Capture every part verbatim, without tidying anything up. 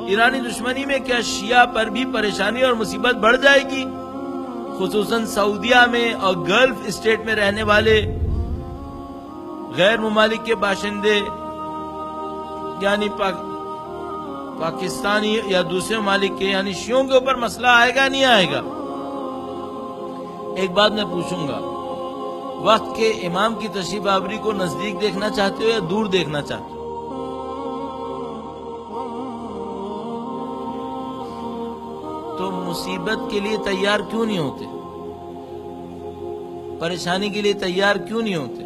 ایرانی دشمنی میں کیا شیعہ پر بھی پریشانی اور مصیبت بڑھ جائے گی؟ خصوصاً سعودیہ میں اور گلف اسٹیٹ میں رہنے والے غیر ممالک کے باشندے یعنی پاک پاکستانی یا دوسرے ممالک کے یعنی شیعوں کے اوپر مسئلہ آئے گا نہیں آئے گا؟ ایک بات میں پوچھوں گا، وقت کے امام کی تشریف آوری کو نزدیک دیکھنا چاہتے ہو یا دور دیکھنا چاہتے ہو؟ تو مصیبت کے لیے تیار کیوں نہیں ہوتے؟ پریشانی کے لیے تیار کیوں نہیں ہوتے؟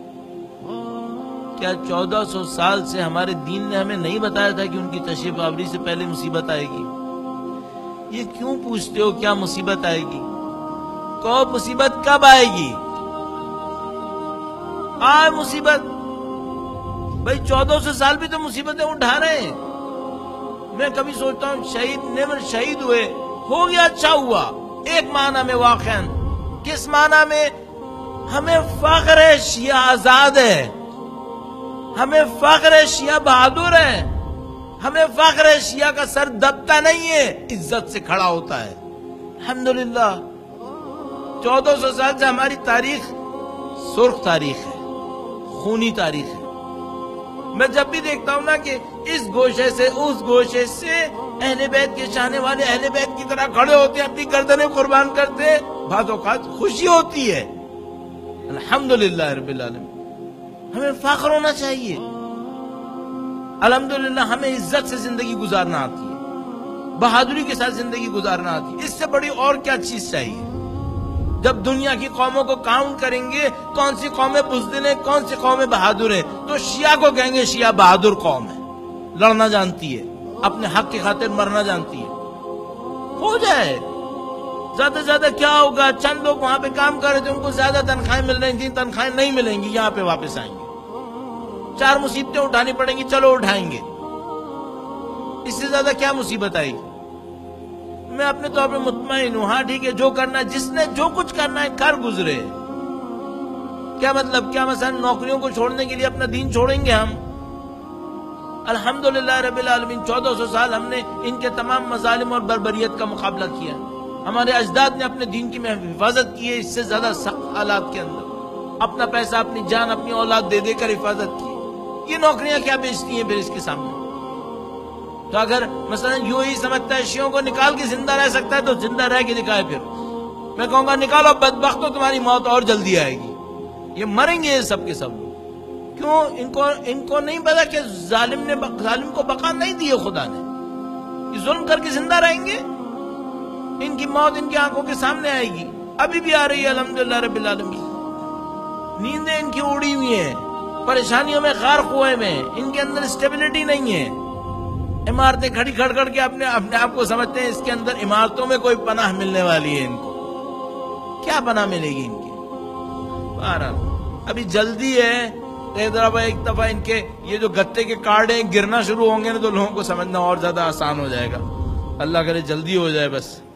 کیا چودہ سو سال سے ہمارے دین نے ہمیں نہیں بتایا تھا کہ ان کی تشریف آوری سے پہلے مصیبت آئے گی؟ یہ کیوں پوچھتے ہو کیا مصیبت آئے گی؟ کہو مصیبت کب آئے گی؟ آئے مصیبت، بھائی چودہ سو سال بھی تو مصیبتیں اٹھا رہے ہیں۔ میں کبھی سوچتا ہوں شہید نمر شہید ہوئے، ہو گیا اچھا ہوا، ایک معنی میں واقعاً، کس معنی میں؟ ہمیں فخر ہے شیعہ آزاد ہے، ہمیں فخر ہے شیعہ بہادر ہے، ہمیں فخر ہے شیعہ کا سر دبتا نہیں ہے، عزت سے کھڑا ہوتا ہے۔ الحمدللہ چودہ سو سال سے ہماری تاریخ سرخ تاریخ ہے، خونی تاریخ ہے۔ میں جب بھی دیکھتا ہوں نا کہ اس گوشے سے اس گوشے سے اہل بیت کے چاہنے والے اہل بیت کی طرح کھڑے ہوتے ہیں، اپنی گردنیں قربان کرتے ہیں، بعض اوقات خوشی ہوتی ہے۔ الحمدللہ رب العالمین، ہمیں فخر ہونا چاہیے۔ الحمدللہ ہمیں عزت سے زندگی گزارنا آتی ہے، بہادری کے ساتھ زندگی گزارنا آتی ہے۔ اس سے بڑی اور کیا چیز چاہیے؟ جب دنیا کی قوموں کو کاؤنٹ کریں گے کون سی قومیں بزدل ہیں، کون سی قومیں بہادر ہیں، تو شیعہ کو کہیں گے شیعہ بہادر قوم ہے، لڑنا جانتی ہے، اپنے حق کی خاطر مرنا جانتی ہے۔ ہو جائے، زیادہ سے زیادہ کیا ہوگا؟ چند لوگ وہاں پہ کام کر رہے تھے، ان کو زیادہ تنخواہیں مل رہی تھیں، تنخواہیں نہیں ملیں گی، یہاں پہ واپس آئیں گے، چار مصیبتیں اٹھانی پڑیں گی، چلو اٹھائیں گے۔ اس سے زیادہ کیا مصیبت آئی؟ میں اپنے طور پہ مطمئن ہوں، ہاں ٹھیک ہے، جو کرنا ہے، جس نے جو کچھ کرنا ہے کر گزرے۔ کیا مطلب؟ کیا مثلا نوکریوں کو چھوڑنے کے لیے اپنا دین چھوڑیں گے ہم؟ الحمدللہ رب العالمین چودہ سو سال ہم نے ان کے تمام مظالم اور بربریت کا مقابلہ کیا، ہمارے اجداد نے اپنے دین کی حفاظت کی ہے، اس سے زیادہ سخت حالات کے اندر اپنا پیسہ، اپنی جان، اپنی اولاد دے دے کر حفاظت کی۔ یہ نوکریاں کیا بیچتی ہیں پھر اس کے سامنے؟ تو اگر مثلا یوں ہی سمجھتا ہے شیعوں کو نکال کے زندہ رہ سکتا ہے تو زندہ رہ کے دکھائے۔ پھر میں کہوں گا نکالو بدبختو، تمہاری موت اور جلدی آئے گی، یہ مریں گے یہ سب کے سب۔ کیوں؟ ان کو ان کو نہیں پتا کہ ظالم نے ظالم کو بقا نہیں دی خدا نے، یہ ظلم کر کے زندہ رہیں گے، ان کی موت ان کی آنکھوں کے سامنے آئے گی، ابھی بھی آ رہی ہے الحمدللہ رب العالمین۔ نیندیں ان کی اڑی ہوئی ہیں، پریشانیوں میں غرق ہوئے میں، ان کے اندر اسٹیبلٹی نہیں ہے، عمارتیں کھڑی کھڑ کر کے اپنے اپنے آپ کو سمجھتے ہیں اس کے اندر عمارتوں میں کوئی پناہ ملنے والی ہے۔ ان کو کیا پناہ ملے گی ان کی؟ بہرحال ابھی جلدی ہے، ایک دفعہ ایک دفعہ ان کے یہ جو گتے کے کارڈیں گرنا شروع ہوں گے نا تو لوگوں کو سمجھنا اور زیادہ آسان ہو جائے گا۔ اللہ کرے جلدی ہو جائے بس۔